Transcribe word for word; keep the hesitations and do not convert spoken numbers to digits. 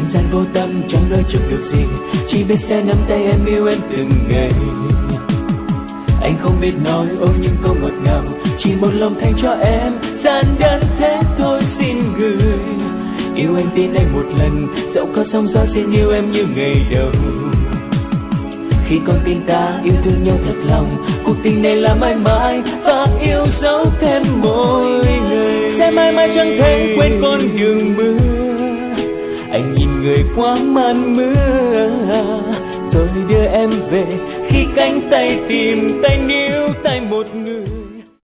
gian vô tâm chẳng nói trước được gì, chỉ biết sẽ nắm tay em yêu em từng ngày. Anh không biết nói ôi những câu ngọt ngào, chỉ một lòng thành cho em, giản đơn thế thôi xin gửi. Yêu anh tin anh một lần, dẫu có sóng gió xin yêu em như ngày đầu. Khi con tim ta yêu thương nhau thật lòng, cuộc tình này là mãi mãi và yêu dấu thêm mỗi ngày. Sẽ mãi mãi chẳng thể quên con đường mưa, anh nhìn người qua màn mưa. Tôi đưa em về khi cánh tay tìm tay níu tay một người.